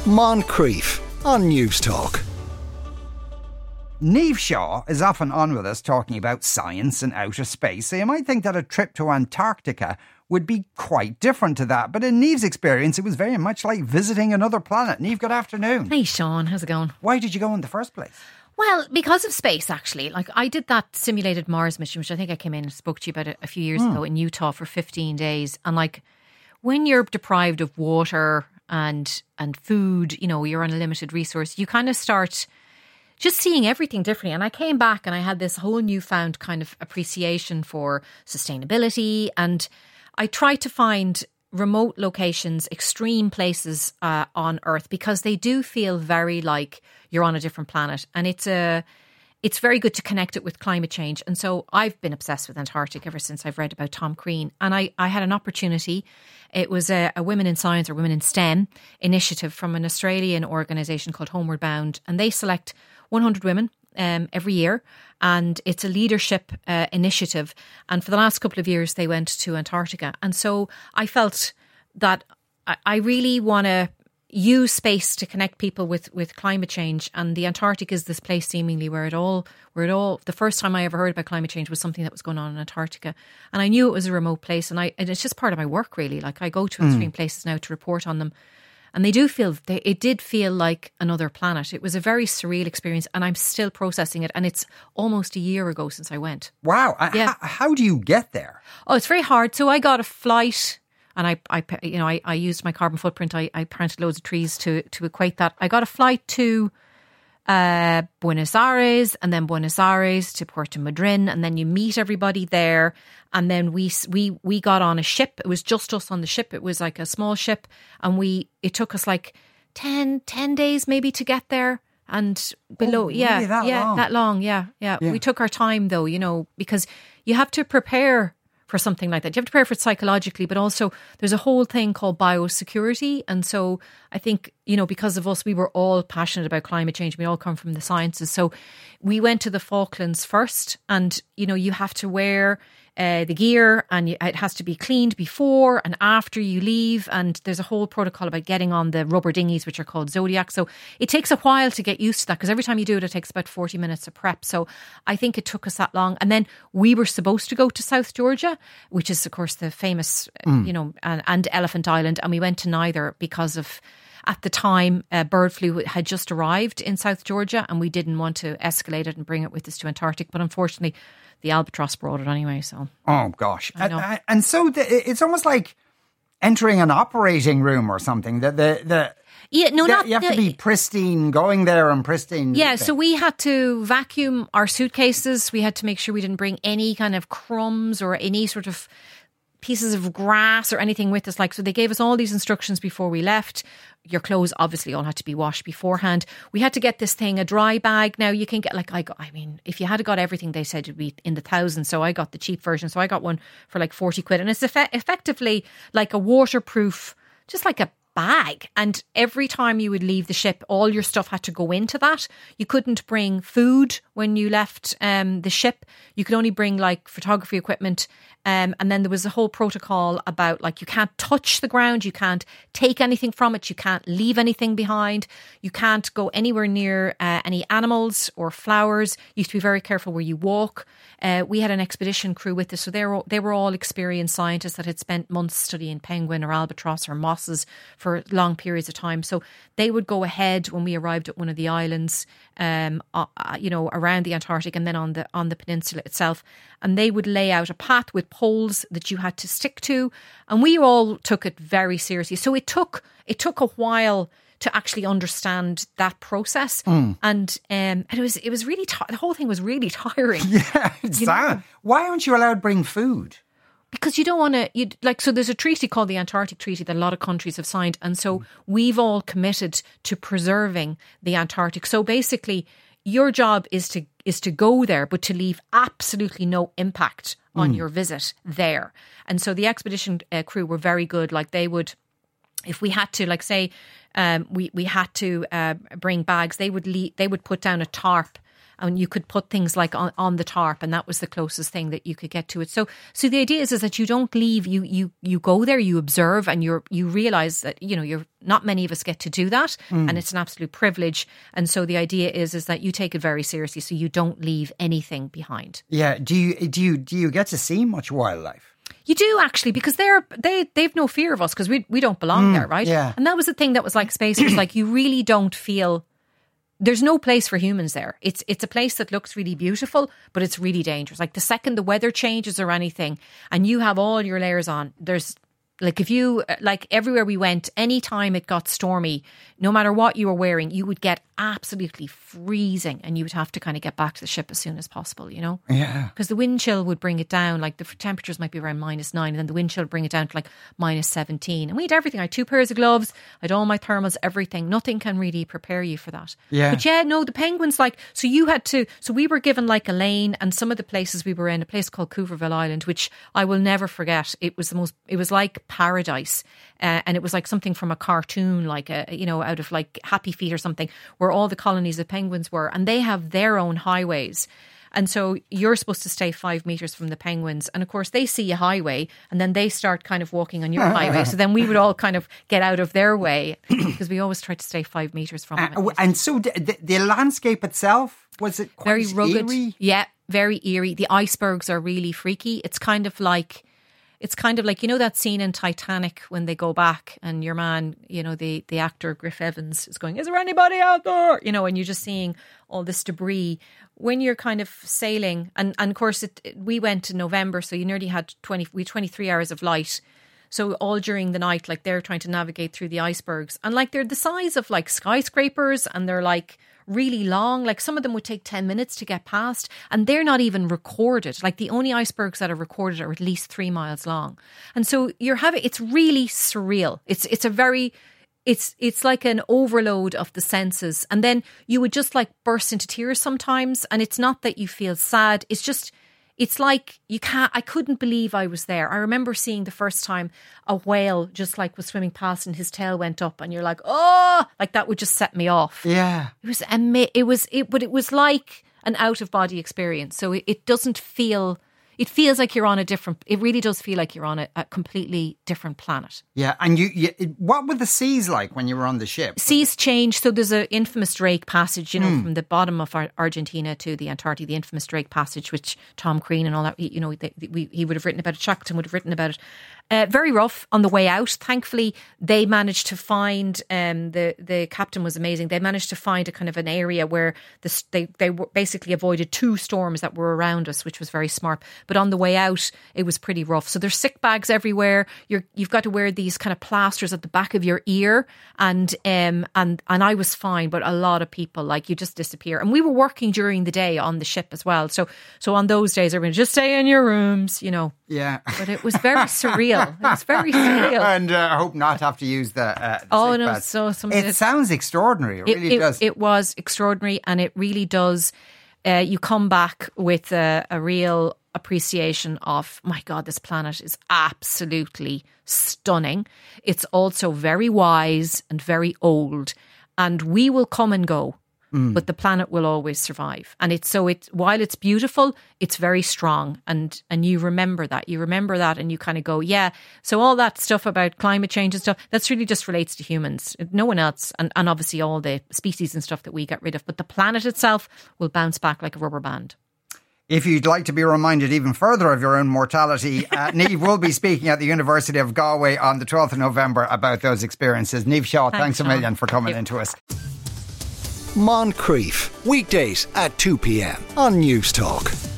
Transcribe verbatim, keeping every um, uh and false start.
Moncrief on News Talk. Niamh Shaw is often on with us talking about science and outer space, so you might think that a trip to Antarctica would be quite different to that. But in Niamh's experience, it was very much like visiting another planet. Niamh, good afternoon. Hey Sean, how's it going? Why did you go in the first place? Well, because of space, actually. Like, I did that simulated Mars mission, which I think I came in and spoke to you about it a few years mm. ago in Utah for fifteen days. And like, when you're deprived of water and and food, you know, you're on a limited resource, you kind of start just seeing everything differently. And I came back and I had this whole newfound kind of appreciation for sustainability. And I tried to find remote locations, extreme places uh, on Earth, because they do feel very like you're on a different planet. And it's a, it's very good to connect it with climate change. And so I've been obsessed with Antarctica ever since I've read about Tom Crean. And I, I had an opportunity. It was a, a Women in Science or Women in STEM initiative from an Australian organisation called Homeward Bound. And they select one hundred women um, every year. And it's a leadership uh, initiative. And for the last couple of years, they went to Antarctica. And so I felt that I, I really want to use space to connect people with, with climate change. And the Antarctic is this place seemingly where it all, where it all, the first time I ever heard about climate change was something that was going on in Antarctica. And I knew it was a remote place. And I, and it's just part of my work, really. Like, I go to mm. extreme places now to report on them. And they do feel, they, it did feel like another planet. It was a very surreal experience, and I'm still processing it. And it's almost a year ago since I went. Wow. Yeah. H- how do you get there? Oh, it's very hard. So I got a flight, and I, I you know, I, I used my carbon footprint. I, I planted loads of trees to, to equate that. I got a flight to uh, Buenos Aires, and then Buenos Aires to Puerto Madryn, and then you meet everybody there. And then we we we got on a ship. It was just us on the ship. It was like a small ship. And we it took us like ten, ten days maybe to get there. And below, oh, really? yeah, that yeah, long? that long, yeah, yeah, yeah. We took our time though, you know, because you have to prepare for something like that. You have to prepare for it psychologically, but also there's a whole thing called biosecurity. And so I think, you know, because of us, we were all passionate about climate change. We all come from the sciences. So we went to the Falklands first, and, you know, you have to wear Uh, the gear, and you, it has to be cleaned before and after you leave, and there's a whole protocol about getting on the rubber dinghies, which are called Zodiac. So it takes a while to get used to that, because every time you do it, it takes about forty minutes of prep. So I think it took us that long. And then we were supposed to go to South Georgia, which is of course the famous mm. you know and, and Elephant Island, and we went to neither because of, at the time, uh, bird flu had just arrived in South Georgia, and we didn't want to escalate it and bring it with us to Antarctic. But unfortunately, the albatross brought it anyway. So, oh gosh, and, and so the, it's almost like entering an operating room or something. That the the yeah, no, the, not you have the, to be pristine going there and pristine. Yeah, so we had to vacuum our suitcases. We had to make sure we didn't bring any kind of crumbs or any sort of pieces of grass or anything with us. Like, so they gave us all these instructions before we left. Your clothes obviously all had to be washed beforehand. We had to get this thing, a dry bag. Now you can get like, I got, I mean, if you had got everything, they said it'd be in the thousands. So I got the cheap version. So I got one for like forty quid, and it's effe- effectively like a waterproof, just like a bag. And every time you would leave the ship, all your stuff had to go into that. You couldn't bring food when you left um, the ship. You could only bring like photography equipment. Um, and then there was a whole protocol about like, you can't touch the ground, you can't take anything from it, you can't leave anything behind, you can't go anywhere near uh, any animals or flowers. You have to be very careful where you walk. Uh, we had an expedition crew with us, so they were all, they were all experienced scientists that had spent months studying penguin or albatross or mosses for long periods of time. So they would go ahead when we arrived at one of the islands, um, uh, you know, around the Antarctic and then on the on the peninsula itself, and they would lay out a path with poles that you had to stick to, and we all took it very seriously. So it took it took a while to actually understand that process, mm. and um, and it was it was really t- the whole thing was really tiring. Yeah, it's that. Why aren't you allowed to bring food? Because you don't want to, you like. So there's a treaty called the Antarctic Treaty that a lot of countries have signed, and so mm. we've all committed to preserving the Antarctic. So basically, your job is to is to go there, but to leave absolutely no impact on mm. your visit there. And so the expedition uh, crew were very good. Like they would, if we had to, like say, um, we we had to uh, bring bags, they would leave, they would put down a tarp. and you could put things like on, on the tarp, and that was the closest thing that you could get to it. So, so the idea is, is that you don't leave. You you you go there, you observe, and you're you realise that you know you're not many of us get to do that, mm. and it's an absolute privilege. And so the idea is is that you take it very seriously, so you don't leave anything behind. Yeah. Do you do you do you get to see much wildlife? You do actually, because they're they they've no fear of us because we we don't belong mm, there, right? Yeah. And that was the thing that was like space. It was like you really don't feel. There's no place for humans there. It's it's a place that looks really beautiful, but it's really dangerous. Like the second the weather changes or anything, and you have all your layers on, there's like if you like everywhere we went, anytime it got stormy, no matter what you were wearing, you would get absolutely freezing, and you would have to kind of get back to the ship as soon as possible, you know? Yeah. Because the wind chill would bring it down, like the temperatures might be around minus nine, and then the wind chill would bring it down to like minus seventeen. And we had everything. I had two pairs of gloves, I had all my thermals, everything. Nothing can really prepare you for that. Yeah. But yeah, no, the penguins, like, so you had to, so we were given like a lane, and some of the places we were in, a place called Cooverville Island, which I will never forget. It was the most, it was like paradise. Uh, and it was like something from a cartoon, like a, you know, out of like Happy Feet or something, where all the colonies of penguins were, and they have their own highways. And so you're supposed to stay five metres from the penguins. And of course, they see a highway, and then they start kind of walking on your highway. So then we would all kind of get out of their way because we always tried to stay five metres from them. Uh, and so the, the landscape itself, was it quite very rugged? Eerie? Yeah, very eerie. The icebergs are really freaky. It's kind of like... It's kind of like, you know, that scene in Titanic when they go back and your man, you know, the, the actor Griff Evans is going, is there anybody out there? You know, and you're just seeing all this debris. When you're kind of sailing, and, and of course, it, it, we went in November, so you nearly had twenty, we had twenty-three hours of light. So all during the night, like they're trying to navigate through the icebergs. And like they're the size of like skyscrapers, and they're like really long. Like some of them would take ten minutes to get past, and they're not even recorded. Like the only icebergs that are recorded are at least three miles long. And so you're having, it's really surreal. It's, it's a very, it's, it's like an overload of the senses. And then you would just like burst into tears sometimes. And it's not that you feel sad. It's just, it's like you can't, I couldn't believe I was there. I remember seeing the first time a whale just like was swimming past and his tail went up, and you're like, oh, like that would just set me off. Yeah. It was, ama- it was, it, but it was like an out of body experience. So it, it doesn't feel, it feels like you're on a different, it really does feel like you're on a, a completely different planet. Yeah. And you, you, what were the seas like when you were on the ship? Seas change. So there's an infamous Drake Passage, you know, mm. from the bottom of Ar- Argentina to the Antarctica, the infamous Drake Passage, which Tom Crean and all that, you know, they, we, he would have written about it. Shackleton would have written about it. Uh, very rough on the way out. Thankfully, they managed to find, um, the, the captain was amazing. They managed to find a kind of an area where the, they, they basically avoided two storms that were around us, which was very smart. But on the way out, it was pretty rough. So there's sick bags everywhere. You're, you've got to wear these kind of plasters at the back of your ear. And, um, and, and I was fine, but a lot of people, like, you just disappear. And we were working during the day on the ship as well. So, so on those days, everyone just stay in your rooms, you know. Yeah. But it was very surreal. It was very surreal. And uh, I hope not have to use the, uh, the oh no, pads. so some It sounds extraordinary. It, it really it, does. It was extraordinary, and it really does. Uh, you come back with a, a real appreciation of, my God, this planet is absolutely stunning. It's also very wise and very old, and we will come and go. Mm. But the planet will always survive. And it's so it while it's beautiful, it's very strong. And and you remember that. You remember that and you kind of go, yeah. So all that stuff about climate change and stuff, that's really just relates to humans. No one else. And, and obviously all the species and stuff that we get rid of. But the planet itself will bounce back like a rubber band. If you'd like to be reminded even further of your own mortality, uh, Niamh will be speaking at the University of Galway on the twelfth of November about those experiences. Niamh Shaw, thanks, thanks a million for coming into us. Moncrief, weekdays at two p.m. on News Talk.